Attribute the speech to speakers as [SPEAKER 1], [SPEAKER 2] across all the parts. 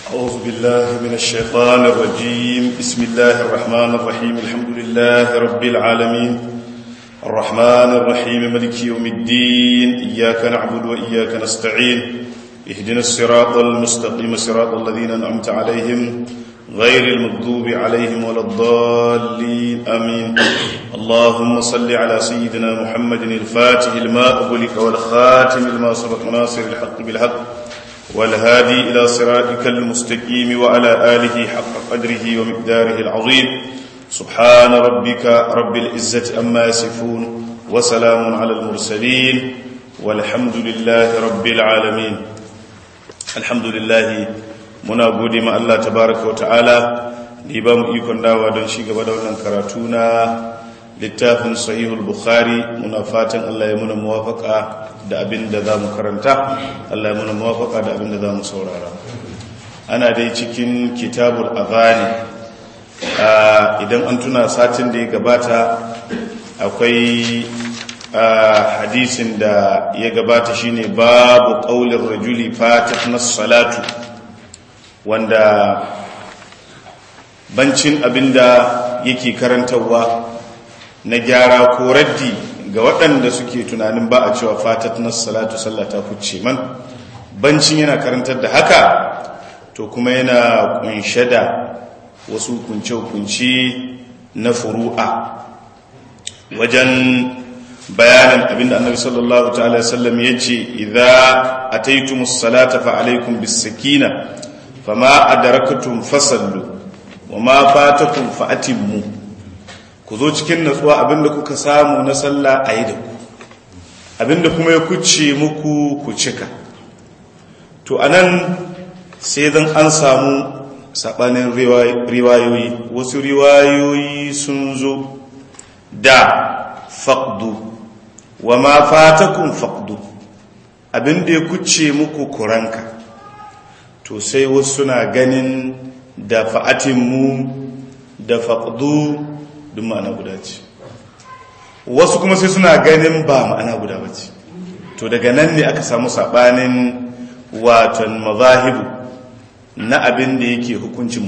[SPEAKER 1] أعوذ بالله من الشيطان الرجيم. بسم الله الرحمن الرحيم. الحمد لله رب العالمين الرحمن الرحيم مالك يوم الدين. إياك نعبد وإياك نستعين. اهدنا الصراط المستقيم صراط الذين أنعمت عليهم غير المغضوب عليهم ولا الضالين آمين. اللهم صل على سيدنا محمد الفاتح لما أغلق والخاتم لما سبق ناصر الحق بالحق والهادي إلى صراطك المستقيم وعلى آله حق قدره ومقداره العظيم. سبحان ربك رب العزة أما يصفون وسلام على المرسلين والحمد لله رب العالمين. الحمد لله muna gode ma Allah tabaraka wa ta'ala da ya ba mu ikon dawa don shi gaba da wannan karatu na littafin sahihul bukhari. Muna fatan Allah ya muna muwafaka da abin da za mu karanta, Allah ya muna muwafaka da abin da za mu saurara. Ana dai cikin kitabul adhani. Idan an tuna satin da ya gabata akwai hadisin da ya gabata shine babu qaulir rajuli fatatna salatu, wanda bancin abinda yake karantarwa na gyara ko raddi ga waɗanda suke tunanin ba a cewa fatatna salatu sallata kuce man, bancin yana karantar da haka to kuma yana kunshe da wasu kunce-kunce na furu'a wajen bayanin abinda annabi sallallahu ta'ala sallam ya ce idza ataytumus salata fa alaykum bis sakina fama adarakatum fasallu wama fatakum fa'atimmu. Ku zo cikin natsuwa, abinda kuka samu na sallah ayi da ku, abinda kuma ya kuce muku ku cika. To anan sai dan an samu sabanin riwayoyi. Wasu riwayoyi sun zo da faqdu wama fatakum faqdu, abinda ya kuce muku kuranka. To sai wasu suna ganin da fa'atinmu da faƙdu duk ma'ana guda ce, wasu kuma sai suna ganin ba ma'ana guda ba ce. To daga nan ne aka samu saɓanin watan mazahibu na abin da yake hukuncin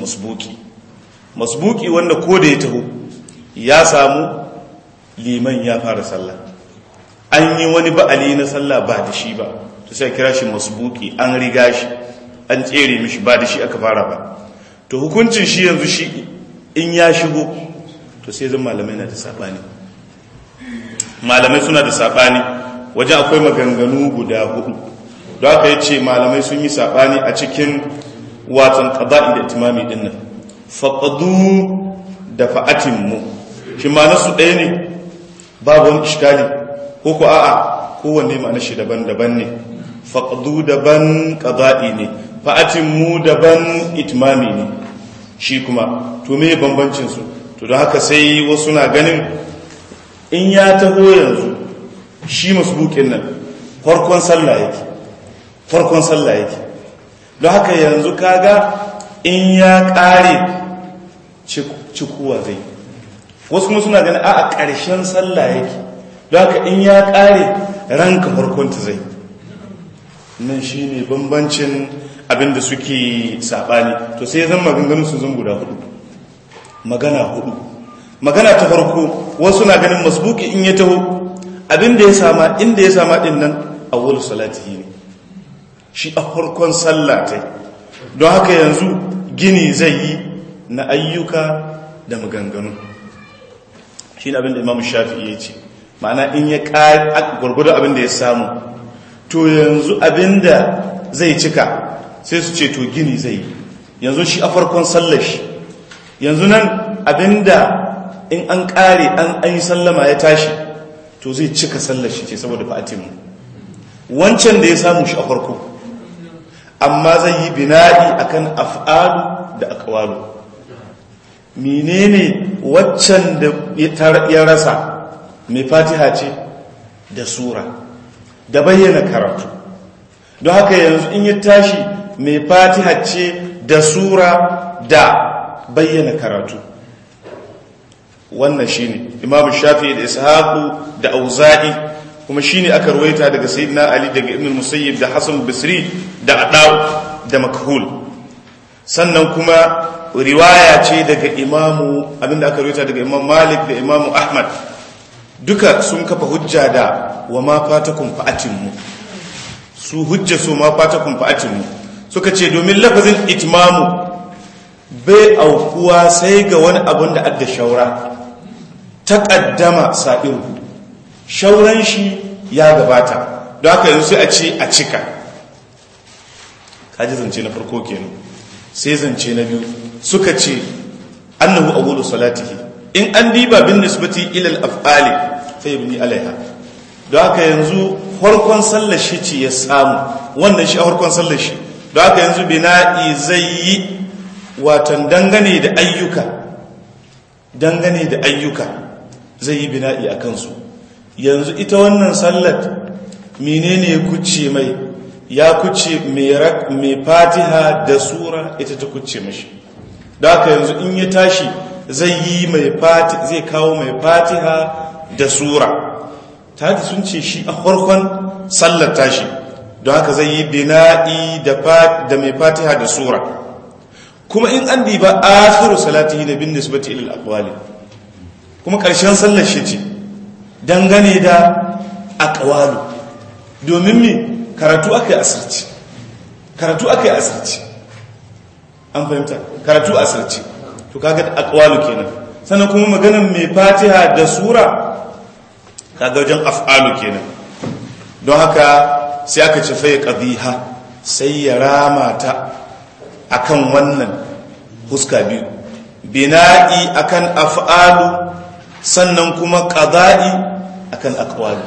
[SPEAKER 1] masbuki wanda ko da ya taho ya samu liman ya fara sallah, an yi wani ba'ali na sallah ba da shi ba, to sai kira shi masbuki, an riga shi, an tsere mishi, ba da shi aka fara ba. To hukuncin shi yanzu shi in ya shigo to sai zan malamai na da sabani, malamai suna da sabani wajen akwai maganganu guda hudu. Don haka yace malamai sun yi sabani a cikin watan qada'i da itimami din nan, faqadu da fa'atimmu, shi ma nasu ɗaya ne babu wani iskali ko ko a'a kowanne ma'anar shi daban-daban ne. faqadu daban qada'i ne, fa'atimmu daban itmami ne shi kuma. To me bambancin su? To don haka sai wasu na ganin in ya taho yanzu shi masbukin nan farkon sallah yake, don haka yanzu kaga in ya kare cikuwa zai. Wasu kuma suna ganin a ƙarshen sallah yake, don haka in ya kare ranka farkon ta zai. Nan shi ne bambancin abinda suke saɓani. To sai zan maganganu su zan guda hudu, magana ta farko wasu na ganin masbuki in ya taho abinda ya sama, inda ya sama din nan awwalu salatihi ne, shi a farkon sallatai. Don haka yanzu gini zai yi na ayyuka da maganganu. shi ne abinda Imam Shafi'i ya ce, ma'ana in ya gwargwado abinda ya samu, to yanzu abinda zai cika sai su ce to gini zai yi. Yanzu shi a farkon sallar shi, yanzu nan abinda in an kare an yi sallama ya tashi to zai cika sallar shi ce saboda fa'atimu wancan da ya samu shi a farko, amma zai yi bina'i akan af'alu da aqwalu. menene waccan da ya rasa? mai fatiha ce da sura da bayyana karatu. Don haka yanzu in ya tashi mai fatiha ce da sura da bayyana karatu. Wannan shine Imam Shafi'i da Ishaqu da Auza'i, kuma shine aka ruwaita daga Sayyidina Ali, daga Ibn Musayyib da Hasan Basri da Adaw da Makhul. sannan kuma riwaya ce daga imamu abinda aka rawaita daga imam Malik da imamu Ahmad duka sun kafa hujja da wa ma fatakum fa'atimmu su hujja su ma fatakum fa'atimmu suka ce domin lafazin itmamu bai aukuwa sai ga wani abin da adda shaura taqaddama sa'iru shauran shi ya gabata don haka yanzu sai a ce a cika kaji zance na farko kenan sai zance na biyu suka ce annahu awwalu salatihi in an diba bin nisbati ila al-af'ali fa yabni alaiha don haka yanzu farkon sallar shi ce ya samu wannan shi a farkon sallar shi don haka yanzu bina'i zai yi watan dangane da ayyuka zai yi bina'i a kansu yanzu ita wannan sallar menene ya kuce mai ya kuce mai fatiha da sura ita ta kuce mashi da haka yanzu in ya tashi zai kawo mai fatiha da sura ta da sun ce shi a farkon sallar tashi don haka zai yi bina'i da mai fatiha da sura kuma in an diba akhiru salatihi na bin nisbati ila al-aqwali kuma karshen sallar shi ce dangane da aqwalu domin me karatu akai asirci an fahimta karatu asirci to kaga aqwalu kenan sannan kuma maganar mai fatiha da sura kaga wajen af'alu kenan don haka sai aka ce fa qadiha sai ya ramata akan wannan huska biyu bina'i akan af'alu sannan kuma qada'i akan aqwalu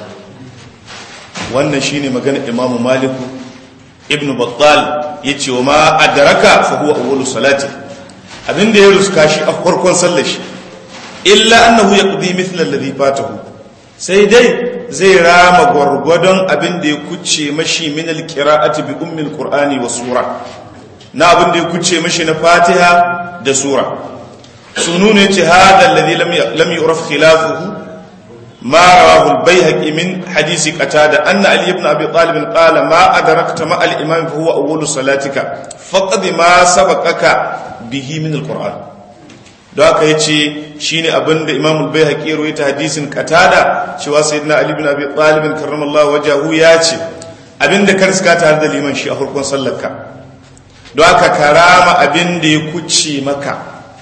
[SPEAKER 1] wannan shine maganar Imam Malik ibn Battal yace wa ma adraka fa huwa awwalu salati abinda ya ruska shi a farkon sallar shi illa annahu yaqdi mithla alladhi fatahu sai dai zai rama gwargwadon abinda ya kuce mashi min alqira'ati bi ummi alqur'ani wa sura na abinda ya kuce mashi na Fatiha da sura sununu yace hada alladhi lam yu'raf khilafuhu ما رواه البيهقي من حديث قتادة أن علي بن أبي طالب قال ما أدركت مع الإمام فهو أول صلاتك فقد ما سبقك به من القرآن دوك يجي شيني أبن إمام البيهقي رويت حديث قتادة شوى سيدنا علي بن أبي طالب كرم الله وجهه ياتي أبن ذكر سكات هذا الإمام شيء أخركم صلك دوك كرام أبن دي كتشي مكة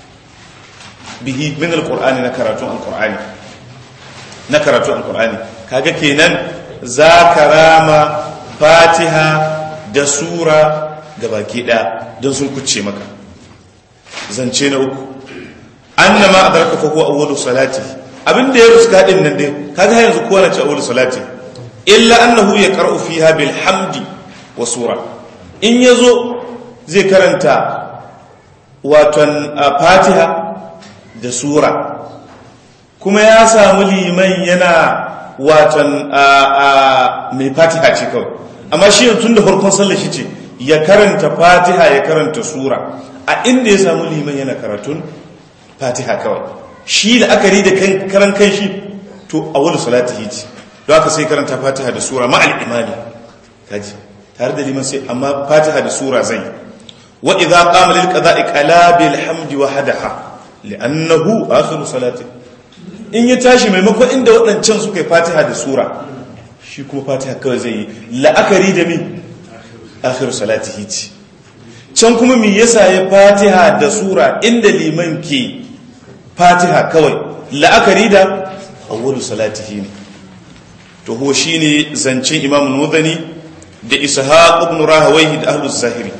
[SPEAKER 1] به من القرآن نكرتون القرآن na karatu alkur'ani kaga kenan za ka rama fatiha da sura gabaki daya don sun kuce maka zance na uku annama adraka fa huwa awwalu salati abinda ya ruska din nan dai kaga yanzu kowa na ce awwalu salati illa annahu yaqra'u fiha bil hamdi wa sura in yazo zai karanta watan fatiha da sura kuma ya samu liman yana watan mai fatiha ce kawai amma shi tun da farkon sallar shi ce ya karanta fatiha ya karanta sura a inda ya samu liman yana karatun fatiha kawai shi da aka da karan kan shi to a wani salati ce don aka sai karanta fatiha da sura ma'al imani kaji tare da liman sai amma fatiha da sura zai wa idza qama lil qada'i qala bil hamdi wahdaha li'annahu akhiru salati in ya tashi maimakon inda waɗancan suka yi fatiha da sura shi kuma fatiha kawai zai yi la'akari da mi akhiru salati hiti can kuma mi yasa ya fatiha da sura inda liman ke fatiha kawai la'akari da awwalu salatihi ne to ho shine zancen imam al-mudani da ishaq ibn rahawayhi da ahlus zahiri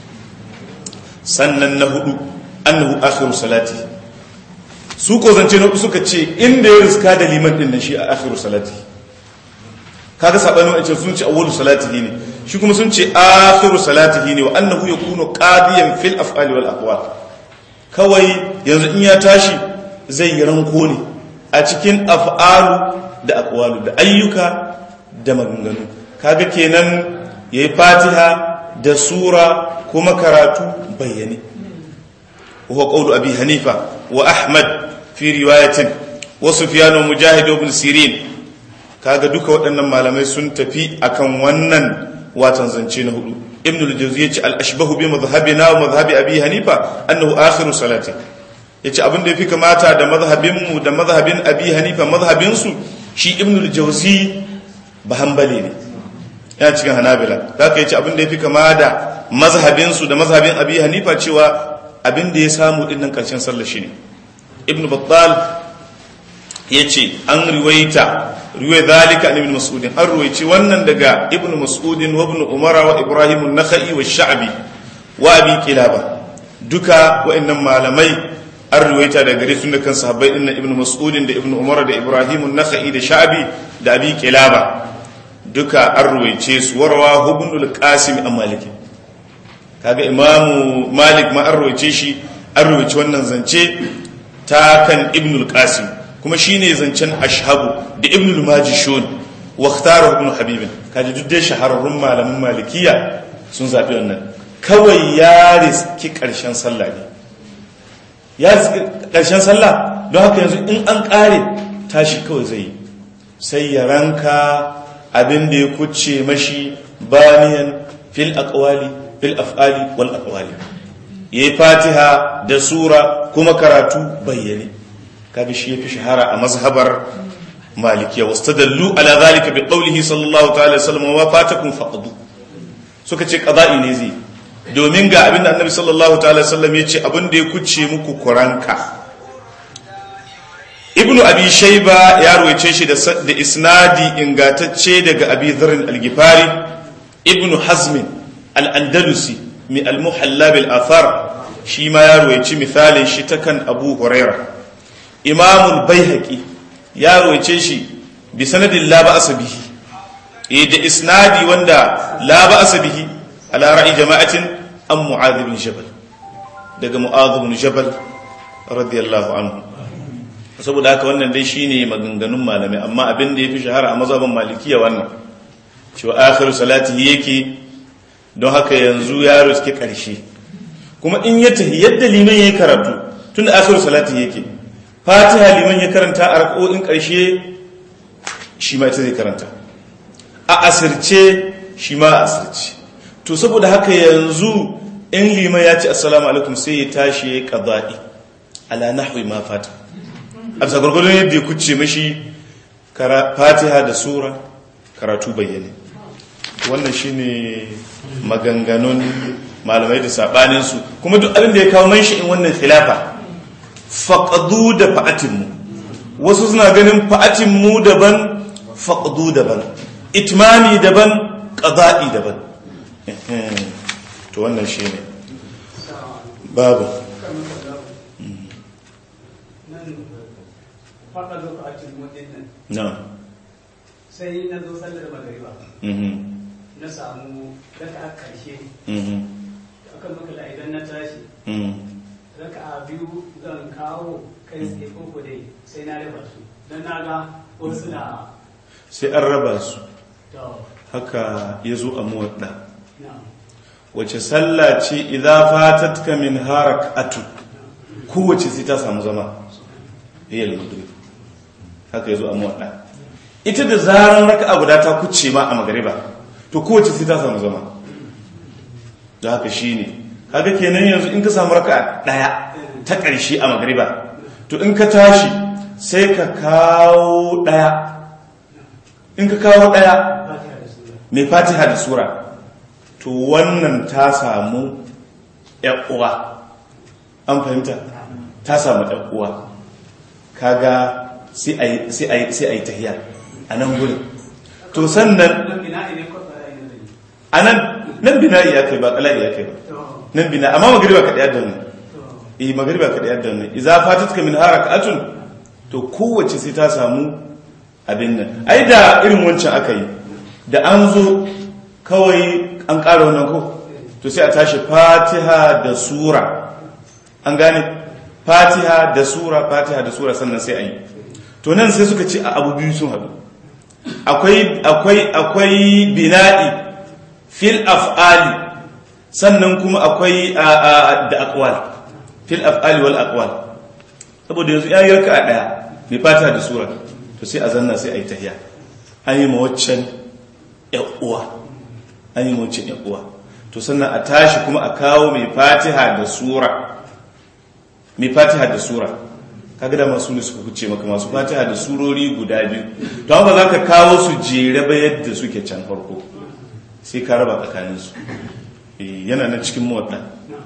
[SPEAKER 1] sannan na hudu annahu akhiru salatihi su ko zance na suka ce inda ya riska da liman din nan shi a akhiru salati kaga sabanin wancan sun ce awwalu salatihi ne shi kuma sun ce akhiru salatihi ne wa annahu yakunu qadiyan fil af'ali wal aqwal kawai yanzu in ya tashi zai yi ranko ne a cikin af'alu da aqwalu da ayyuka da maganganu kaga kenan yayi fatiha da sura kuma karatu bayyane wa qawlu abi hanifa wa ahmad fi riwayatin wa sufyan wa mujahid ibn sirin kaga duka waɗannan malamai sun tafi akan wannan watan zance na hudu ibn al-jawzi yace al-ashbahu bi madhhabina wa madhhabi abi hanifa annahu akhiru salati yace abin da yafi kamata da mazhabin mu da mazhabin abi hanifa mazhabin su shi ibn al-jawzi ba hanbali ne yana cikin hanabila haka yace abin da yafi kama da mazhabin su da mazhabin abi hanifa cewa abin da ya samu dinnan karshen sallar shine ibn battal yace an riwayta zalika an ibn mas'ud an ruwaici wannan daga ibn mas'ud wa ibn umara wa ibrahim an-nakhai wa sha'bi wa abi kilaba duka wa'annan malamai an ruwaita daga gare su da kan sahabbai din ibn mas'ud da ibn umara da ibrahim an-nakhai da sha'bi da abi kilaba duka an ruwaice su warwa ibn al-qasim an maliki kaga imamu malik ma an ruwaice shi an ruwaice wannan zance ta kan ibn al-qasim kuma shine zancen ashabu da ibn al-majishun wa ikhtara ibn habib kaji duk dai shahararrun malamin malikiya sun zabi wannan kawai ya riski karshen sallah ne ya riski karshen sallah don haka yanzu in an kare tashi kawai zai sai ya ranka abin da ya kucce mashi baniyan fil aqwali fil af'ali wal aqwali yayi fatiha da sura kuma karatu bayyane kabi shi yafi shahara a mazhabar malikiya wastadallu ala zalika bi qawlihi sallallahu ta'ala sallam wa fatakum faqdu suka ce qada'i ne zai domin ga abinda annabi sallallahu ta'ala sallam yace abin da ya kucce muku kuranka ibnu abi shayba ya ruwaice shi da isnadi ingatacce daga abi dharr al-ghifari ibnu hazm al-andalusi mi al-muhalla bil athar shi ma ya ruwaice misalin shi ta kan abu hurairah imamul baihaqi ya roce shi bi sanadin la ba'sa bihi da isnadi wanda la ba'sa bihi ala ra'i jama'atin am mu'adh ibn jabal daga mu'adh ibn jabal radiyallahu anhu saboda haka wannan dai shine maganganun malamai amma abin da yafi shahara a mazhaban malikiya wannan cewa akhiru salati yake don haka yanzu ya ruske karshe kuma in ya tahi yadda liman yayi karatu tun akhiru salati yake fatiha liman ya karanta a rak'o'in ƙarshe shi ma ita zai karanta a asirce shi ma a asirce to saboda haka yanzu in liman ya ce assalamu alaikum sai ya tashi ya qada'i ala nahwi ma fata a bisa gurgurdun yadda ya kucce mashi fatiha da sura karatu bayyane wannan shine maganganun malamai da sabanin su kuma duk abin da ya kawo manshi in wannan khilafa faƙadu da fa'atinmu wasu suna ganin fa'atinmu daban faƙadu daban itmami daban ƙaza'i daban to wannan shi ne babu na
[SPEAKER 2] sai na zo sallar magariba na samu daga a ƙarshe aka makala idan na tashi raka'a biyu zan kawo kai tsaye koko dai sai na raba su don na ga wasu na
[SPEAKER 1] sai an raba su haka ya zo a muwadda wace sallah ce idza fatatka min harakatu kowace sai ta samu zama hiyal maghrib haka ya zo a muwadda ita da zaran raka'a guda ta kucce ma a magriba to kowace sai ta samu zama da haka shine kaga kenan yanzu in ka samu raka'a daya ta ƙarshe a magriba to in ka tashi sai ka kawo daya in ka kawo daya mai fatiha da sura to wannan ta samu ƴaƙuwa an fahimta ta samu ƴaƙuwa kaga sai ayi tahiyya a nan gurin to sannan anan nan bina'i ya kai ba qala'i ya kai ba nan bina amma magriba ka daya dan magriba ka daya dan idza fatatka min harakatun to kowace sai ta samu abin nan ai da irin wancan akai da an zo kawai an ƙara wannan ko to sai a tashi fatiha da sura an gane fatiha da sura sannan sai ayi to nan sai suka ce a abu biyu sun haɗu akwai bina'i fil af'ali sannan kuma akwai da aqwal fil af'ali wal aqwal saboda yanzu ya yi raka'a daya mai fatiha da sura to sai a zanna sai ayi tahiyya an yi mawaccan uwa to sannan a tashi kuma a kawo mai fatiha da sura kaga da masu ne suka kuce maka masu fatiha da surori guda biyu to ba za ka kawo su jere ba yadda suke can farko sai ka raba tsakaninsu yana na cikin motsa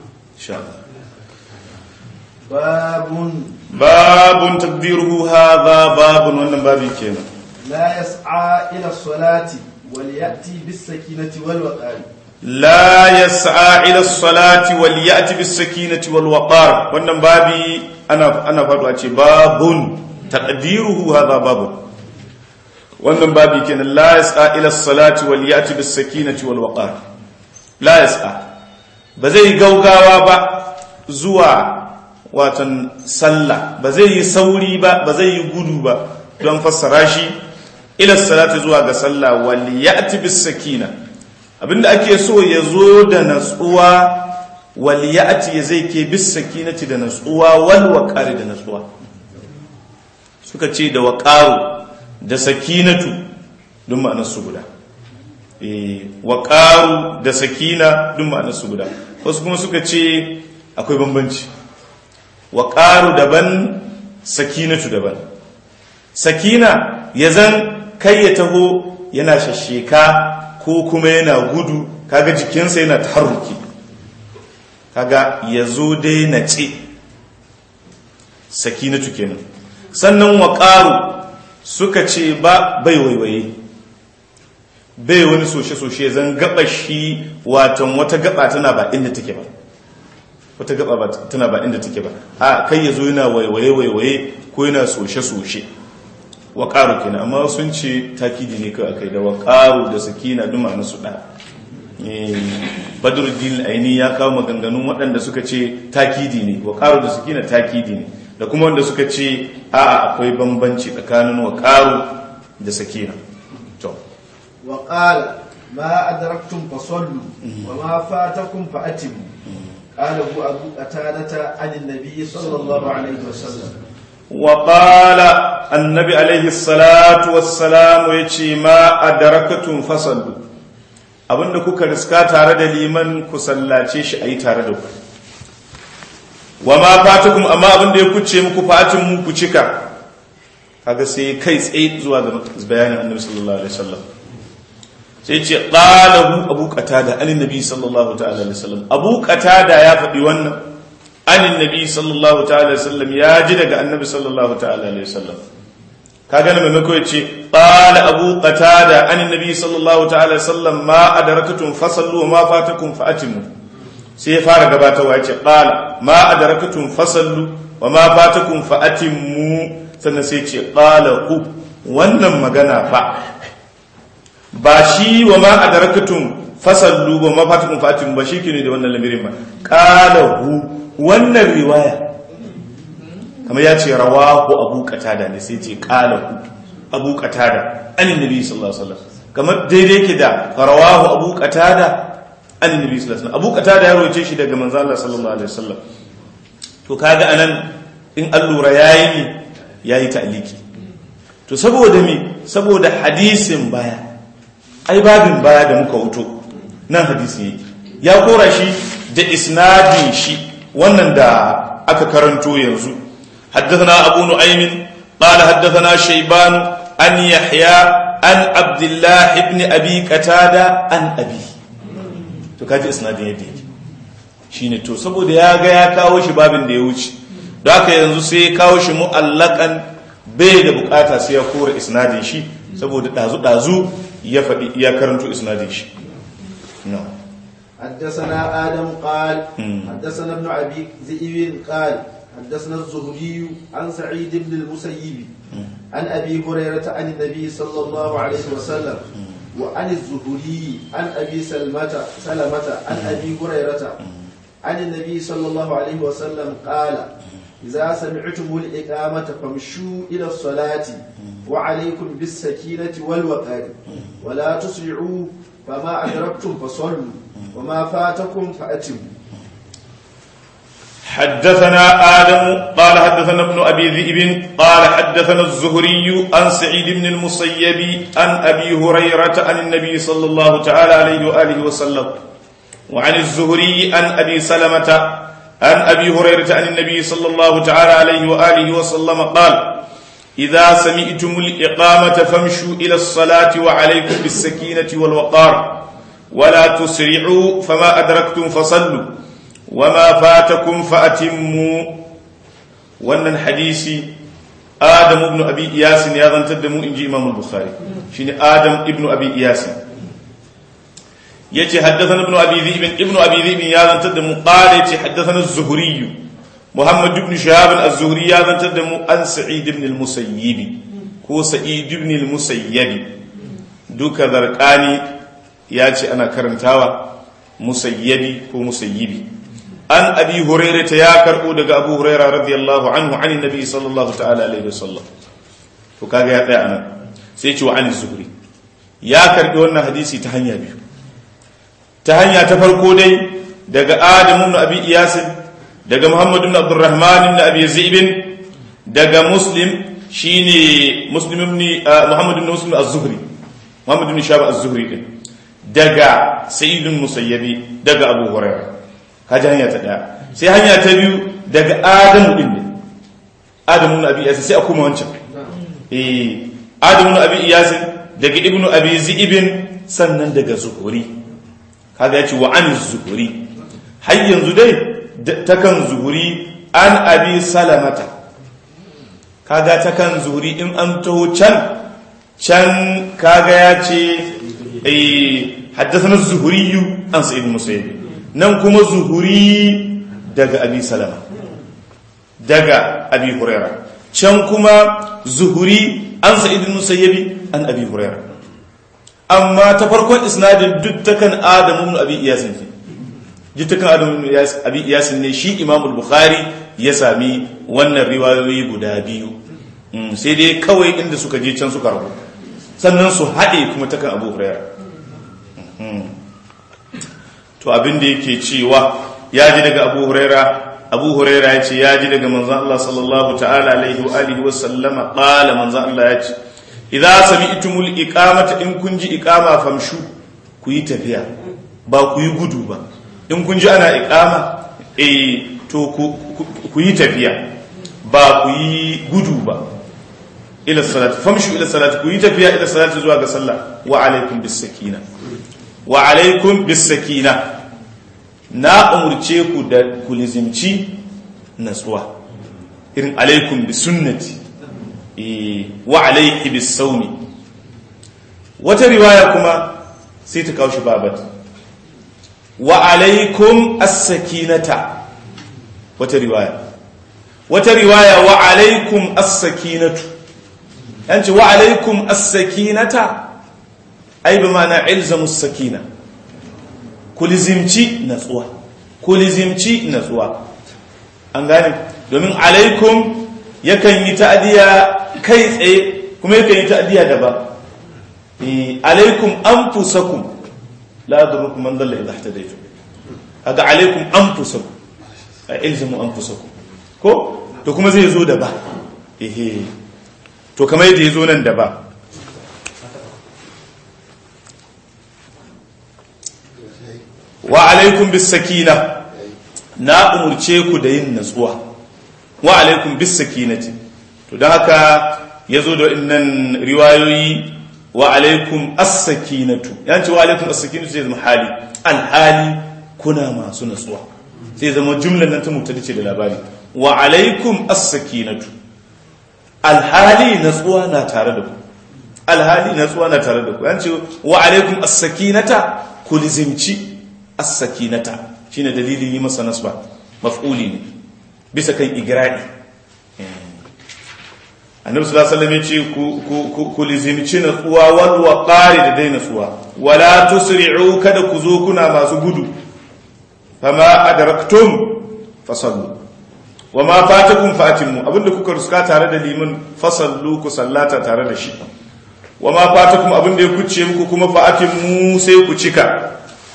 [SPEAKER 1] babun takdiruhu hadha babun wannan babi kenan
[SPEAKER 3] la yas'a ila salati wal yati bis sakinati wal waqari
[SPEAKER 1] la yas'a ila salati wal yati bis sakinati wal waqar wannan babi ana faɗo a ce babun taqdiruhu hadha babun wannan babi kenan la yas'a ila salati wal yati bis sakinati wal waqar la yas'a ba zai gaugawa ba zuwa watan sallah ba zai yi sauri ba ba zai yi gudu ba don fassara shi ila salati zuwa ga sallah wal yati bis sakina abinda ake so ya zo da natsuwa wal yati zai ke bis sakinati da natsuwa wal waqari da natsuwa suka ce da waqaru da sakinatu duk ma'anar su guda waqaru da sakina duk ma'anar su guda wasu kuma suka ce akwai bambanci waqaru daban sakinatu daban sakina yazan kai ya taho yana shasheka ko kuma yana gudu kaga jikinsa yana taharruki kaga yazo dai nace sakinatu kenan sannan waqaru suka ce bai waiwaye bai wani soshe zan gaba shi watan wata gaba tana ba inda take ba wata gaba ba tana ba inda take ba a kai yazo yana waiwaye ko yana soshe waqaru kenan amma sun ce takidi ne kai akai da waqaru da sakina duma na su da Badruddin Aini ya kawo maganganun waɗanda suka ce takidi ne waqaru da sakina takidi ne da kuma wanda suka ce a'a akwai bambanci tsakanin waqaru da sakina to
[SPEAKER 3] وقال ما أدركتم فصلوا وما فاتكم فأتموا قال أبو قتادة عن النبي صلى الله عليه وسلم
[SPEAKER 1] وقال النبي عليه الصلاة والسلام يجي ما أدركتم فصلوا abinda kuka riska tare da liman ku sallace shi ayi tare da ku wa ma fatakum amma abinda ya kuce muku fatin mu ku cika kaga sai kai tsaye zuwa ga bayanin annabi sallallahu alaihi wasallam sai ce qalahu abu qatada annabi sallallahu ta'ala alaihi wasallam abu qatada ya faɗi wannan annabi sallallahu ta'ala alaihi wasallam ya ji daga annabi sallallahu ta'ala alaihi wasallam kaga ne maimako yace qala abu qatada annabi sallallahu ta'ala alaihi wasallam ma adarakatum fasallu wa ma fatakum fa'timu sai ya fara gabatarwa yace qala ma adarakatum fasallu wa ma fatakum fa'timu sannan sai ce qala hu wannan magana fa ba shi wa ma adarakatum fasallu wa ma fatakum fa'timu ba shi ne da wannan lamirin ba qala hu wannan riwaya kamar ya ce rawahu abu qatada ne sai ce qala abu qatada annabi sallallahu alaihi wasallam kamar daidai yake da rawahu abu qatada annabi sallallahu alaihi wasallam abu qatada ya roce shi daga manzo Allah sallallahu alaihi wasallam to kaga anan in allura yayi ta'liki to saboda me saboda hadisin baya ai babin baya da muka wuto nan hadisi yake ya kora shi da isnadin shi wannan da aka karanto yanzu حدثنا أبو نعيم قال حدثنا شيبان عن يحيى عن عبد الله ابن أبي قتادة عن أبي to kaji isnadin yadda yake shine to saboda ya ga ya kawo shi babin da ya wuce don haka yanzu sai ya kawo shi mu'allakan bai da bukata sai ya kora isnadin shi saboda dazu ya faɗi ya karanto isnadin shi no
[SPEAKER 3] حدثنا آدم قال حدثنا ابن أبي ذئب قال حدثنا الزهري عن سعيد بن المسيب عن أبي هريرة عن النبي صلى الله عليه وسلم وعن الزهري عن أبي سلمة عن أبي هريرة عن النبي صلى الله عليه وسلم قال إذا سمعتم الإقامة فامشوا إلى الصلاة وعليكم بالسكينة والوقار ولا تسرعوا فما أدركتم فصلوا وما فاتكم فأتموا
[SPEAKER 1] حدثنا آدم قال حدثنا ابن أبي ذئب قال حدثنا الزهري عن سعيد بن المسيب عن أبي هريرة عن النبي صلى الله تعالى عليه وآله وسلم وعن الزهري عن أبي سلمة عن أبي هريرة عن النبي صلى الله تعالى عليه وآله وسلم قال إذا سمعتم الإقامة فامشوا إلى الصلاة وعليكم بالسكينة والوقار ولا تسرعوا فما أدركتم فصلوا وما فاتكم فأتموا. وأن الحديث آدم ابن أبي إياس يا تدموا إنجي إمام البخاري شين آدم ابن أبي إياس يتي حدثنا ابن أبي ذئب يا تدموا قال يتي حدثنا الزهري محمد بن شهاب الزهري يا تدموا عن سعيد بن المسيب هو سعيد بن المسيب دوك ذرقاني ياتي أنا كرنتاوا مسيبي هو مسيبي عن أبي هريرة يا كربو دغ أبو هريرة رضي الله عنه عن النبي صلى الله تعالى عليه وسلم وكاغا يا tsaya anan sai ce wa an zuhri ya karbi wannan hadisi ta hanya biyu. Ta hanya ta farko dai daga Adam ibn Abi Iyas daga Muhammad ibn Abdurrahman ibn Abi Zaib daga Muslim shine Muslim ibn Muhammad ibn Muslim az-Zuhri Muhammad ibn Shahab az-Zuhri din daga Sa'id ibn Musayyib daga Abu Hurairah. Kaji hanya ta daya sai hanya ta biyu daga Adam din Adam ibn Abi Iyas sai a kuma wancan Adam ibn Abi Iyas daga Ibn Abi Zaib sannan daga Zuhri. Kaga yace wa an Zuhri har yanzu dai takan Zuhri an Abi Salamata. Kaga takan Zuhri in an taho can kaga yace haddathana az-Zuhri an Sa'id ibn Musayyib nan kuma Zuhri daga Abi Salama daga Abi Hurairah can kuma Zuhri an Sa'id ibn Musayyib an Abi Hurairah. Amma ta farkon isnadin duk takan Adam ibn Abi Iyas ne duk takan Adam ibn Abi Iyas ne shi Imam al-Bukhari ya sami wannan riwayoyi guda biyu sai dai kawai inda suka je can suka rabu sannan su haɗe kuma takan Abu Hurairah. To abin da yake cewa ya ji daga Abu Hurairah ya ce ya ji daga manzon Allah sallallahu ta'ala alaihi wa alihi wa sallama qala manzon Allah ya ce idza sami'tumul iqamata in kun ji iqama famshu ku yi tafiya ba ku yi gudu ba. In kun ji ana iqama to ku yi tafiya ba ku yi gudu ba. Ila salati famshu ila salati ku yi tafiya ila salati zuwa ga sallah wa alaikum bis sakina wa alaikum bis sakina na umurce ku da ku lizimci natsuwa irin alaikum bis sunnati wa alaihi bis sawmi. Wata riwaya kuma sai ta kawo shi babat wa alaikum as-sakinata. Wata riwaya wa alaikum as-sakinatu yanci wa alaikum as-sakinata ai bi ma'ana ilzamus sakina ku lizimci natsuwa an gane domin alaikum yakan yi ta'diya kai tsaye kuma yakan yi ta'diya daban alaikum anfusakum la yadurrukum man dalla idha ihtadaytum kaga alaikum anfusakum ilzamu anfusakum ko to kuma zai zo da ba to kamar yadda ya zo nan da ba wa alaikum bis sakina na umurce ku da yin natsuwa wa alaikum bis sakinati to dan haka yazo da innan riwayoyi wa alaikum as-sakinatu yanci wa alaikum as-sakinatu sai zama hali al-hali kuna masu natsuwa sai zama jumlan nan ta mubtada ce da labari wa alaikum as-sakinatu al-hali natsuwa na tare da ku al-hali natsuwa na tare da ku yanci wa alaikum as-sakinata kulizimci as-sakinata shine dalilin yi masa nasba maf'uli ne bisa kan igra'i annabi sallallahu alaihi wasallam yace ku lizimci natsuwa wal waqari da dai natsuwa wala tusri'u kada ku zo kuna masu gudu fama adraktum fasallu wama fatakum fatimu abinda kuka ruska tare da liman fasallu ku sallata tare da shi wama fatakum abinda ya kuce muku kuma fatimu sai ku cika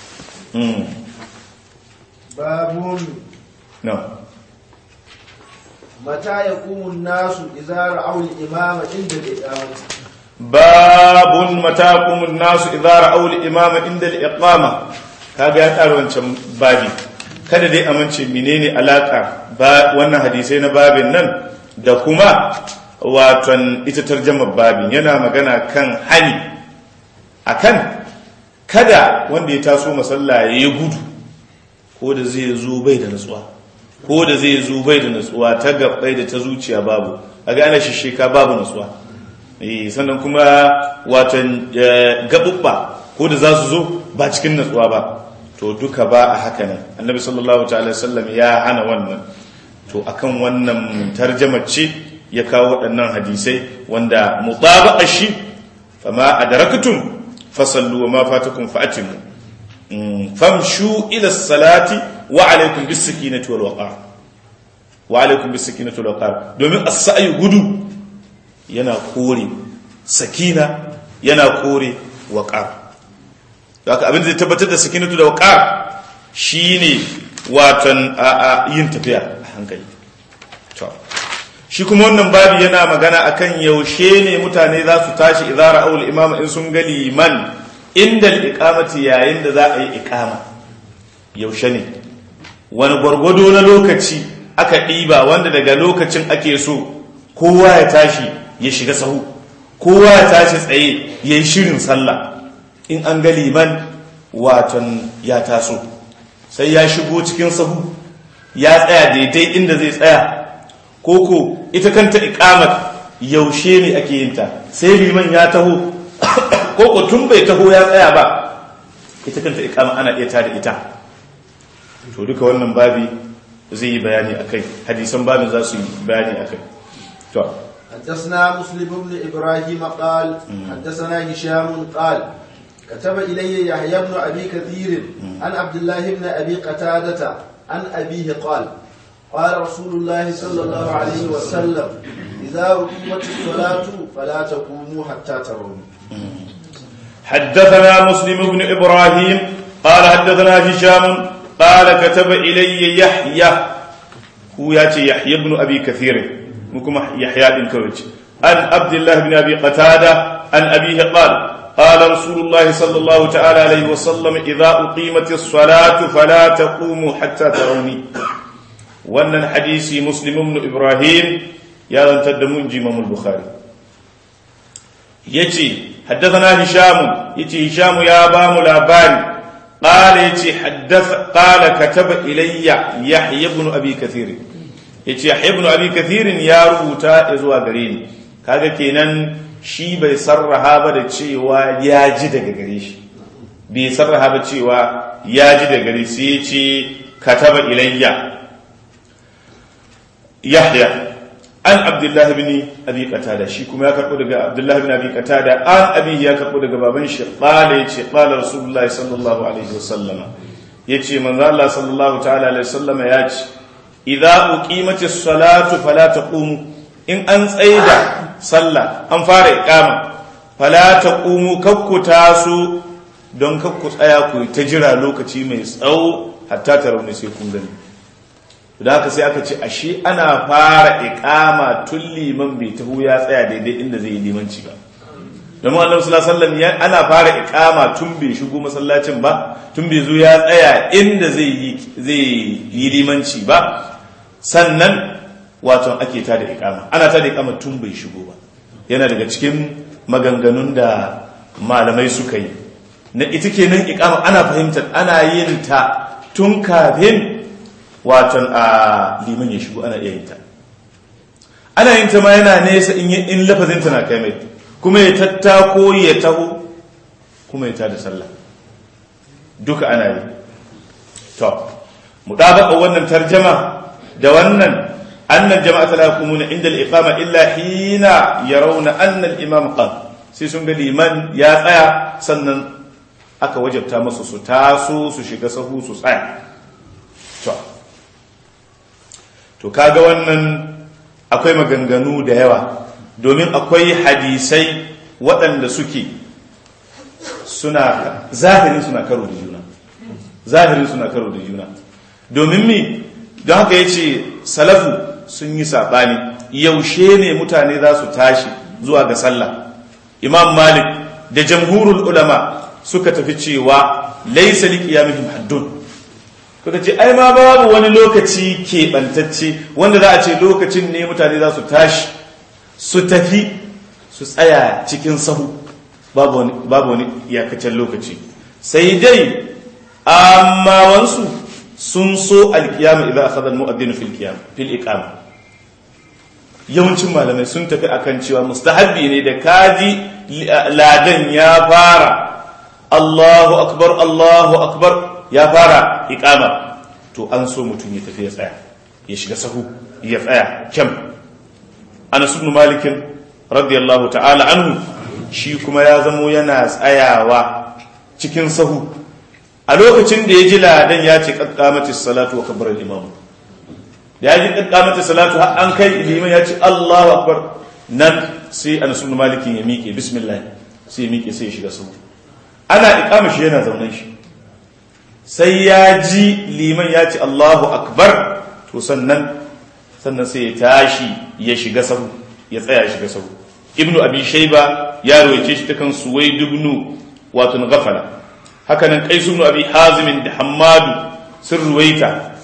[SPEAKER 3] babun
[SPEAKER 1] no
[SPEAKER 3] متى يقوم الناس إذا رأوا الإمام عند الإقامة
[SPEAKER 1] باب متى يقوم الناس إذا رأوا الإمام عند الإقامة kaga ya ƙara wancan babi. Kada dai amince menene alaka ba wannan hadisai na babin nan da kuma waton ita tarjamar babin. Yana magana kan hani akan kada wanda ya taso masalla ya gudu ko da zai zo bai da nutsuwa, ko da zai zo bai da nutsuwa ta gabbai da ta zuciya babu, a ga ana shisheka babu nutsuwa. Sannan kuma watan gabubba ko da za su zo ba cikin nutsuwa ba, to duka ba a haka nan. Annabi sallallahu ta'ala sallam ya hana wannan. To akan wannan tarjamar ce ya kawo waɗannan hadisai wanda mutaba'a shi fama adraktum fasallu wa ma fatakum fa'timu famshu ila salati wa alaykum bis sakinati wal waqar, wa alaykum bis sakinati wal waqar. Domin as-sa'yu gudu yana kore sakina, yana kore waqar. Haka abin da zai tabbatar da sakinatu da waqar shine watan yin tafiya a hankali. To shi kuma wannan babu yana magana akan yaushe ne mutane za su tashi idza ra'aw al-imam in sun ga liman inda al-iqamati, yayin da za a yi iqama. Yaushe ne, wani gwargwado na lokaci aka ɗiba wanda daga lokacin ake so kowa ya tashi ya shiga sahu, kowa ya tashi tsaye ya yi shirin sallah. In an ga liman watan ya taso sai ya shigo cikin sahu ya tsaya daidai inda zai tsaya, koko ita kanta iqamat yaushe ne ake yin ta, sai liman ya taho koko tun bai taho ya tsaya ba, ita kanta iqama ana iya tada ita. To duka wannan babi zai yi bayani akai, hadisan babin za su yi bayani akai. To
[SPEAKER 3] حدثنا مسلم بن إبراهيم قال حدثنا هشام قال كتب إلي يحيى بن أبي كثير عن عبد الله بن أبي قتادة عن أبيه قال قال رسول الله صلى الله عليه وسلم إذا أقيمت الصلاة فلا تقوموا حتى تروني.
[SPEAKER 1] حدثنا مسلم بن إبراهيم قال حدثنا هشام قال كتب إلي يحيى، هو ياتي يحيى بن أبي كثير مكم يحيى بن كويج، عن عبد الله بن أبي قتادة عن أبيه قال قال رسول الله صلى الله تعالى عليه وسلم إذا أقيمت الصلاة فلا تقوموا حتى تروني. وأن الحديث مسلم بن إبراهيم يا لن تدمون جمام البخاري. يتي حدثنا هشام، يتي هشام يا بام الأباري قال يتي قال كتب إلي يحيى بن أبي كثير، يتي يحيى بن أبي كثير يا رؤوتا إزوا غريني. كذا كينان shi bai sarraha ba da cewa ya ji daga gare shi, bai sarraha ba cewa ya ji daga gare sai ya ce kataba ilayya yahya an abdullah ibn abi qatada, shi kuma ya karbo daga abdullah ibn abi qatada an abi ya karbo daga baban shi qala yace qala rasulullahi sallallahu alaihi wasallam, yace manzo Allah sallallahu ta'ala alaihi wasallam ya ce idza uqimatis salatu fala taqumu, in an tsaida sallah an fara iqama fala taqumu, kakku taso don kakku tsaya ku ta jira lokaci mai tsawo hatta tarawni sai kun gani. Da haka sai aka ce ashe ana fara iqama tun liman bai taho ya tsaya daidai inda zai yi limanci ba. Domin Annabi sallallahu alaihi wasallam ana fara iqama tun bai shigo masallacin ba, tun bai zo ya tsaya inda zai yi limanci ba, sannan wato ake ta da iqama, ana ta da iqama tun bai shigo ba. Yana daga cikin maganganun da malamai suka yi na ita kenan iqama ana fahimtar ana yin ta tun kafin wato a liman ya shigo, ana iya yin ta, ana yin ta ma yana nesa in lafazin ta na kai mai, kuma ya tattako ya taho kuma ya ta da sallah, duka ana yi. To mutabaka wannan tarjama da wannan أن الجماعة لا يقومون عند الإقامة إلا حين يرون أن الإمام قام، سيسون قال من يا قيا سنن أكا وجب تامس ستاسو سشكسه سسعي. to kaga wannan akwai maganganu da yawa, domin akwai hadisai waɗanda suke suna zahirin suna karo da juna, domin mi don haka yace salafu sun yi sabani yaushe ne mutane za su tashi zuwa ga sallah. Imam Malik da jamhurul ulama suka tafi cewa laysa liqiyamihim haddun kuka ce ai ma babu wani lokaci keɓantacce wanda za a ce lokacin ne mutane za su tashi su tafi su tsaya cikin sahu babu wani iyakacin lokaci sai dai amma wansu sun so alkiyama idan akhadha almu'adhdhin fil iqama yawancin malamai sun tafi akan cewa mustahabbi ne da kaji ladan ya fara Allahu akbar ya fara iqama to an so mutum ya tafi ya tsaya ya shiga sahu ya tsaya kyam Anas ibn Malik radiyallahu ta'ala anhu shi kuma ya zamo yana tsayawa cikin sahu a lokacin da ya ji ladan ya ce qaddamatis salatu wa kabbara al-imam ya ji qaddamatis salatu har an kai liman ya ce Allahu akbar nan sai Anas ibn Malik ya miƙe bismillah sai ya miƙe sai ya shiga sahu ana iqama shi yana zaunan shi sai ya ji liman ya ce Allahu akbar to sannan sai ya tashi ya shiga sahu ya tsaya shiga sahu ibnu abi shayba ya rawaice shi ta kan suwaid ibn wato ghafala haka nan qais ibn abi hazim da hammadu sun ruwaita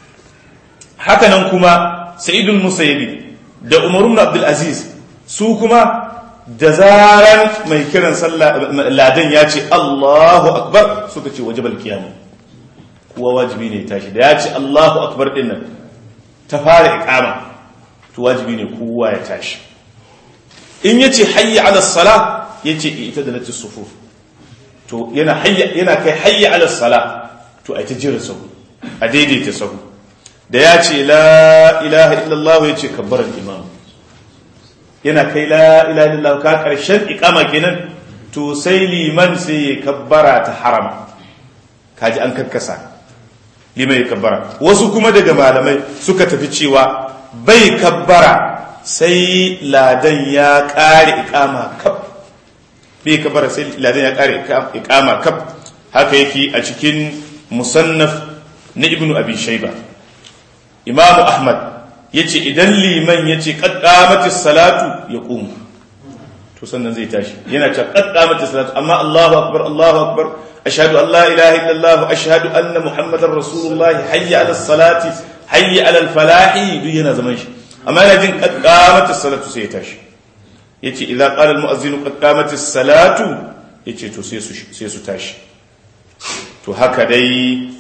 [SPEAKER 1] haka nan kuma sa'id al-musayyib da umar ibn abdul aziz su kuma da zaran mai kiran sallah ladan ya ce Allahu akbar suka ce wajibal qiyam kuwa wajibi ne tashi da ya ce Allahu akbar din nan ta fara iqama to wajibi ne kowa ya tashi in yace hayya ala salah yace ita da lati sufuf to yana kai hayya ala salah to ai ta jira sahu a daidaita sahu da ya ce la ilaha illallah yace kabbara al-imam yana kai la ilaha illallah ka karshen iqama kenan to sai liman sai ya kabbara ta harama kaji an karkasa liman ya kabbara wasu kuma daga malamai suka tafi cewa bai kabbara sai ladan ya kare iqama kaf bai kabbara sai ladan ya kare iqama kaf haka yake a cikin musannaf na ibnu abi shayba imamu ahmad yace idan liman yace qad qamatis salatu yaqum to sannan zai tashi yana cewa qad qamatis salatu amma Allahu akbar ashhadu an la ilaha illallah ashhadu anna muhammadar rasulullah hayya ala salati hayya ala al falahi duk yana zaman shi amma yana jin qad qamatis salatu sai ya tashi yace idza qala al muazzin qad qamatis salatu yace to sai su tashi to haka dai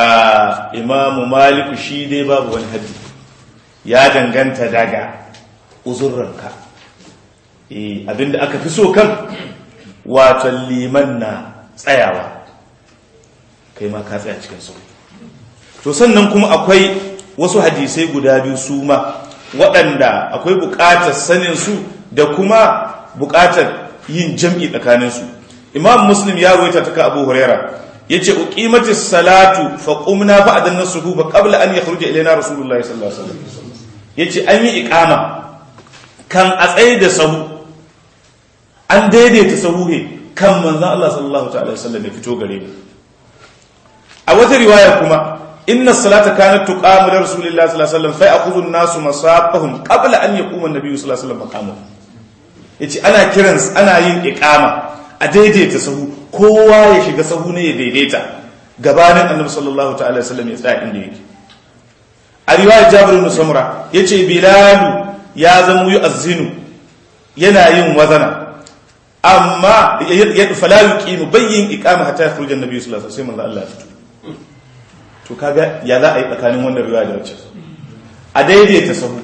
[SPEAKER 1] imamu maliku shi dai babu wani haddi ya danganta daga uzurranka abinda aka fi so kan wato liman na tsayawa kai ma ka tsaya cikin sauri to sannan kuma akwai wasu hadisai guda biyu su ma waɗanda akwai buƙatar sanin su da kuma buƙatar yin jam'i tsakanin su imam muslim ya rawaita ta Abu Huraira yace uqimatis salatu fa qumna ba'da an-suhu fa qabla an yakhruja ilayna rasulullahi sallallahu alaihi wasallam yace an yi iqama kan a tsaye da sahu an daidaita sahu ne kan manzon Allah sallallahu ta'ala alaihi wasallam ya fito gare mu a wata riwaya kuma inna as-salata kanat tuqamu li rasulillahi sallallahu alaihi wasallam fa ya'khudhu an-nasu masafahum qabla an yaquma an-nabiy sallallahu alaihi wasallam maqamahu yace ana yin iqama a daidaita sahu kowa ya shiga sahu ne ya daidaita gabanin annabi sallallahu ta'ala wasallam ya tsaya inda yake a riwayar Jabir ibn Samura yace Bilal ya zama yu'azzinu yana yin wazana amma ya fala yuqimu bayyin iqama hatta yakhruja an-nabi sallallahu alaihi wasallam sai manzo Allah ya fito to kaga ya za a yi tsakanin wannan riwaya da wacce a daidaita sahu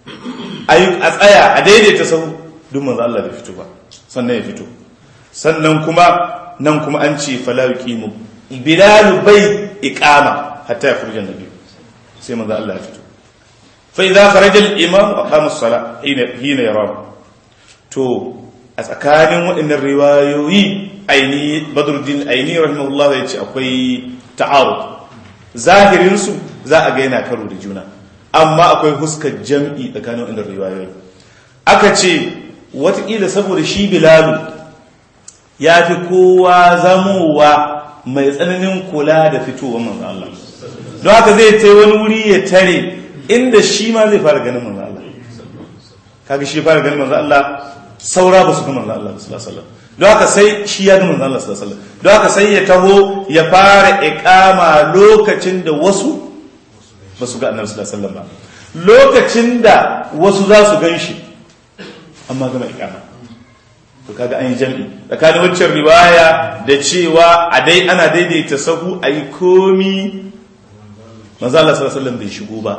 [SPEAKER 1] a tsaya a daidaita sahu duk manzo Allah bai fito ba sannan ya fito sannan kuma nan kuma an ce fala yuqimu Bilal bai iqama hatta yakhruja an-nabi sai manzo Allah ya fito fa idza kharaja al-imam aqama as-salah hina yara to a tsakanin waɗannan riwayoyi aini Badruddin aini rahimahullah ya ce akwai ta'arud zahirin su za a ga yana karo da juna amma akwai huskar jam'i tsakanin waɗannan riwayoyi aka ce wataƙila saboda shi Bilal ya fi kowa zamowa mai tsananin kula da fitowar manzo Allah don haka zai tai wani wuri ya tare inda shi ma zai fara ganin manzo Allah kaga shi fara ganin manzo Allah saura ba su ga manzo Allah sallallahu alaihi wasallam don haka sai shi ya ga manzon Allah sallallahu alaihi wasallam don haka sai ya taho ya fara iqama lokacin da wasu ba su ga annabi sallallahu alaihi wasallam ba lokacin da wasu za su gan shi amma gama iqama to kaga an yi jami'i tsakanin waccan riwaya da cewa a dai ana daidaita sahu a yi komi manzo Allah sallallahu alaihi wasallam bai shigo ba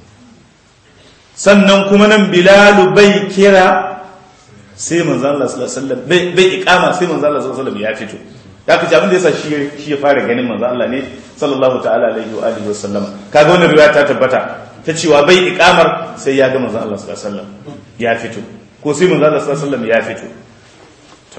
[SPEAKER 1] sannan kuma nan Bilalu bai kira sai manzo Allah sallallahu alaihi wasallam bai iqama sai manzo Allah sallallahu alaihi wasallam ya fito da kace abin da yasa shi ya fara ganin manzo Allah ne sallallahu ta'ala alaihi wa alihi wasallam kaga wannan riwaya ta tabbata ta cewa bai iqamar sai ya ga manzo Allah sallallahu alaihi wasallam ya fito ko sai manzo Allah sallallahu alaihi wasallam ya fito to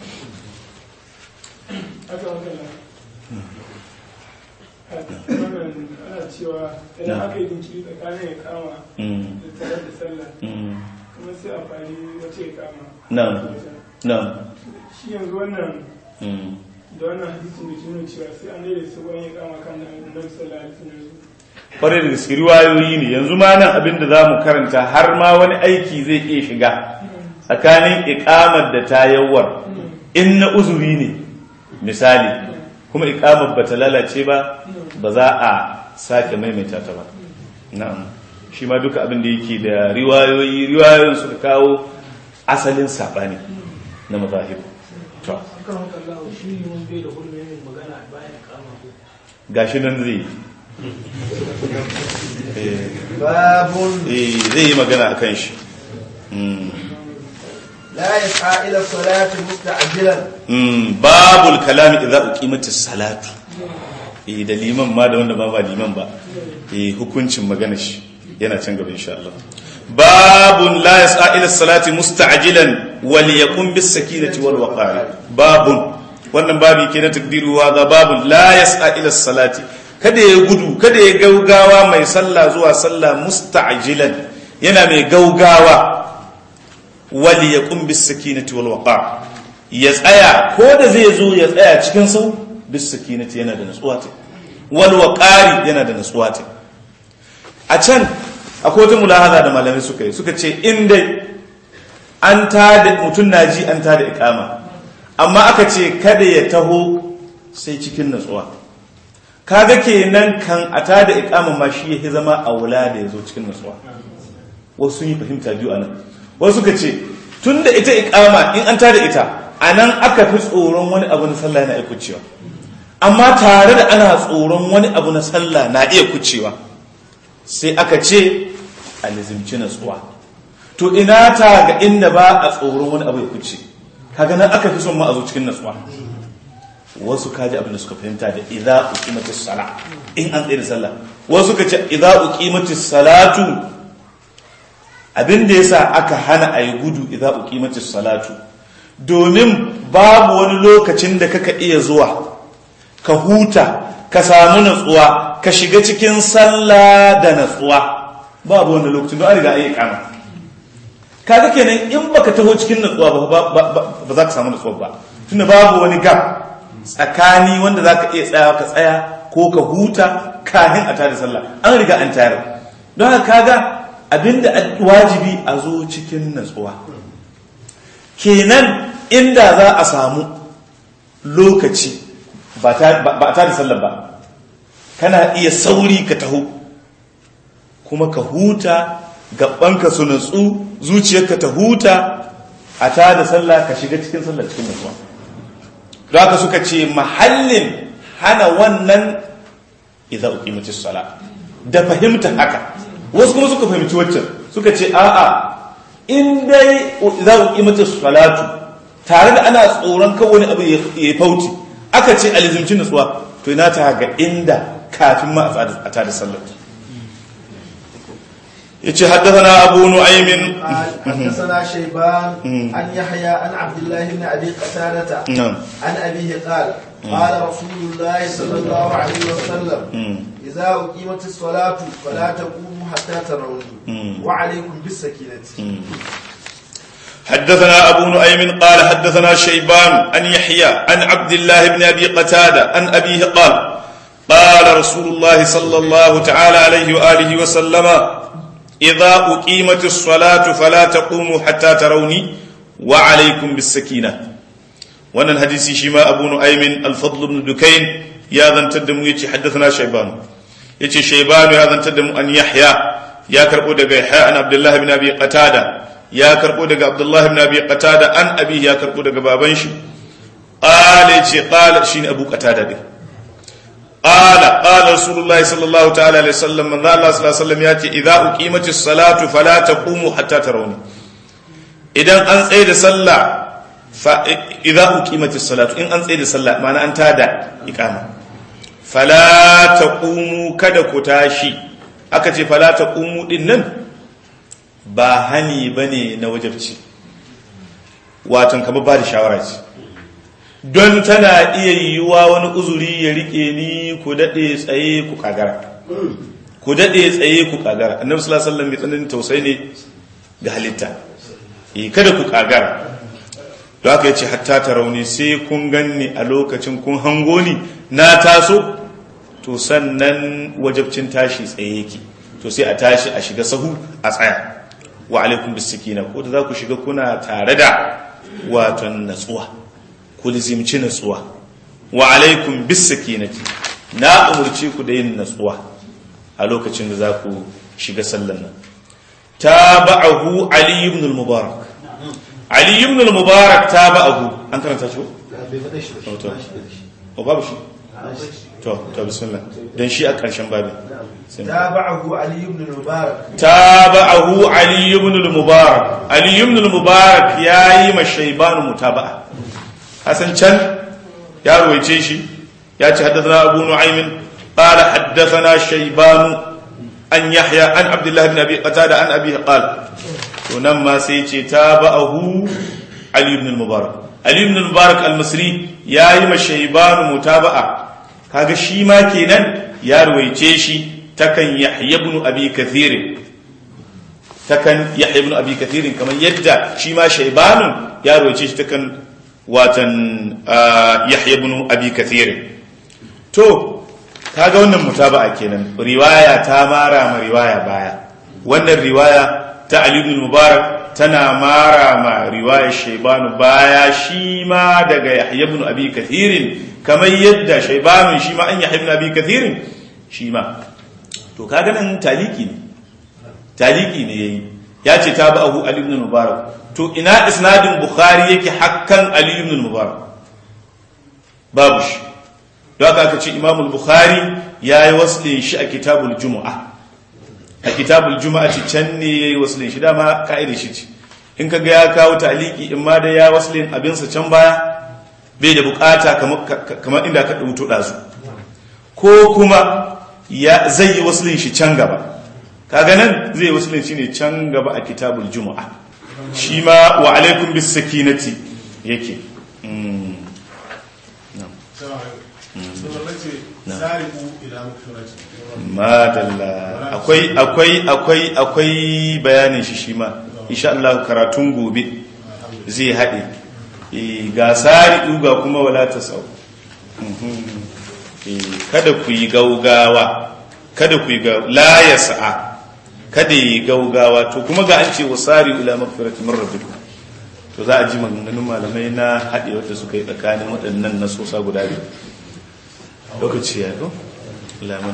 [SPEAKER 4] ana cewa idan aka yi jinkiri tsakanin ya kama da tare da sallah kuma sai a fari wace ya kama shi yanzu wannan da wannan hadisin da ke nuna cewa sai an daidai su wani ya kama kan da annabi sallallahu alaihi wasallam
[SPEAKER 1] kwarai da gaske riwayoyi ne yanzu ma nan abin da za mu karanta har ma wani aiki zai iya shiga tsakanin iqamar da tayawar in na uzuri ne misali kuma iqamar ba ta lalace ba ba za a sake maimaita ta ba na'am shi ma duka abin da yake da riwayoyin suka kawo asalin sabani na mazahib to gashi nan zai zai yi magana akan shi
[SPEAKER 3] لا يسعى إلى الصلاة مستعجلا
[SPEAKER 1] باب الكلام إذا أقيمت الصلاة da liman ma da wanda ba liman ba hukuncin magana shi yana can gaba insha Allah babun la yas'a ila salati musta'jilan wal yakun bis sakinati wal waqar babun wannan babi ke na takdiru wa ga babun la yas'a ila salati kada ya gudu kada ya gaugawa mai sallah zuwa sallah musta'jilan yana mai gaugawa wali ya bis sakinati wal waqar ya tsaya ko da zai zo ya tsaya cikin sau bis sakinati yana da nutsuwa ta wal waqari yana da nutsuwa ta a can akwai wata mulahaza da malamai suka ce inda an tada mutun naji an tada iqama amma aka ce kada ya taho sai cikin nutsuwa kaga kenan kan a tada iqama ma shi yake zama aula da yazo cikin nutsuwa wasu yi fahimta biyu anan wasu suka ce tun da ita ikama in an tada ita a nan aka fi tsoron wani abu na sallah na iya kucewa amma tare da ana tsoron wani abu na sallah na iya kucewa sai aka ce a lizimci natsuwa to ina ta ga inda ba a tsoron wani abu ya kuce kaga nan aka fi son ma a zo cikin natsuwa wasu kaji abin da suka fahimta da idza uqimatis sala in an tsaye da sallah wasu suka ce idza uqimatis salatu abin da yasa aka hana a yi gudu idza uqimatis salatu domin babu wani lokacin da kaka iya zuwa ka huta ka samu natsuwa ka shiga cikin sallah da natsuwa babu wani lokacin don an riga ayi kama kaga kenan in baka taho cikin natsuwa ba za ka samu natsuwa ba tunda babu wani gap tsakani wanda zaka iya tsaya ka tsaya ko ka huta kafin a tada sallah an riga an tayar don haka kaga abinda wajibi a zo cikin natsuwa kenan inda za a samu lokaci ba a tada sallah ba kana iya sauri ka taho kuma ka huta gabanka su natsu zuciyarka ta huta a tada sallah ka shiga cikin sallah cikin natsuwa don haka suka ce mahallin hana wannan idza uqimatis sala da fahimta haka wasu kuma suka fahimci waccan suka ce a'a in dai idza uqimatis salatu tare da ana tsoron kawai wani abu ya fauti aka ce alizimcin natsuwa to ina ta ga inda kafin ma a tada sallah yace haddathana abu nu'aym
[SPEAKER 3] haddathana shayban an yahya an abdullah ibn abi qatada an abihi qala qala rasulullah sallallahu alaihi wasallam idza uqimatis salatu fala taqumu hatta tarawni wa alaykum bis sakinati
[SPEAKER 1] حدثنا أبو نعيم قال حدثنا شيبان أن يحيى عن عبد الله بن أبي قتادة عن أبيه قال قال رسول الله صلى الله تعالى عليه وآله وسلم إذا أقيمت الصلاة فلا تقوموا حتى تروني وعليكم بالسكينة wannan hadisi shi ma Abu Nu'aym al-Fadl ibn Dukayn ya zantar da mu yace haddathana Shayban yace Shayban ya zantar da mu an Yahya ya karbo daga Yahya an Abdullah ibn Abi Qatada ya karbo daga Abdullah ibn Abi Qatada an abi ya karbo daga baban shi qala yace qala shine Abu Qatada din qala qala Rasulullahi sallallahu ta'ala alaihi wasallam man Allah sallallahu alaihi wasallam yace idza uqimatis salatu fala taqumu hatta tarawni idan an tsaye da sallah idza uqimatis salatu in an tsaye da sallah ma'ana an tada iqama fala taqumu kada ku tashi aka ce fala taqumu din nan ba hani bane na wajibci watan kamar ba da shawara ce don tana iya yiwuwa wani uzuri ya rike ni ku dade tsaye ku kagara ku dade tsaye ku kagara annabi sallallahu alaihi wasallam mai tsananin tausayi ne ga halitta kada ku kagara da aka yace hatta tarawni sai kun ganni a lokacin kun hango ni na taso to sannan wajibcin tashi tsaye yake to sai a tashi a shiga sahu a tsaya wa alaikum bisikina ko da za ku shiga kuna tare da watan natsuwa ku lizimci natsuwa wa alaikum bisakinati na umurci ku da yin natsuwa a lokacin da za ku shiga sallan nan tabahu ali ibn al-mubarak ali ibn al-mubarak tabahu an karanta shi ko babu shi to bismillah dan shi a karshen babin
[SPEAKER 3] tabahu ali ibn al-mubarak
[SPEAKER 1] tabahu ali ibn al-mubarak ali ibn al-mubarak yayi mashayban mutaba'a hasan can ya ruwaice shi ya ce haddathana abu nu'aym qala haddathana shayban an yahya an abdullah ibn abi qatada an abi qala to nan ma sai ce tabahu ali ibn al-mubarak ali ibn al-mubarak al-misri yayi mashayban mutaba'a kaga shi ma kenan ya ruwaice shi takan yahya ibn abi kathir kamar yadda shi ma shaybanun ya ruwaice shi takan watan yahya ibn abi kathir to kaga wannan mutaba'a kenan riwaya ta mara ma riwaya baya wannan riwaya ta ali ibn mubarak tana mara ma riwayar shayban baya shi ma daga yahya ibn abi kathir kamar yadda shayban shi ma an yahya ibn abi kathir shi ma to kaga nan taliki ne yayi ya ce tabahu ali ibn mubarak to ina isnadin bukhari yake hakkan ali ibn mubarak babu shi don haka aka ce imam al-bukhari yayi waslin shi a kitabul jumu'ah a kitabul jumu'ah ci can ne yayi waslin shi dama kaida shi ce in kaga ya kawo taliki in ma da ya waslin abin sa can baya bai da bukata kamar inda ka dauto dazu ko kuma ya zai yi waslin shi can gaba kaga nan zai waslin shi ne can gaba a kitabul jumu'ah shi ma wa alaikum bis sakinati yake madalla akwai bayanin shi ma insha Allah karatun gobe zai haɗe ga sari'u ga kuma wala tasau kada ku yi gaugawa la yas'a kada yi gaugawa to kuma ga an ce wasari ila magfirati min rabbikum to za a ji maganganun malamai na haɗe wadda suka yi tsakanin waɗannan nasosa guda biyu lokaci ya zo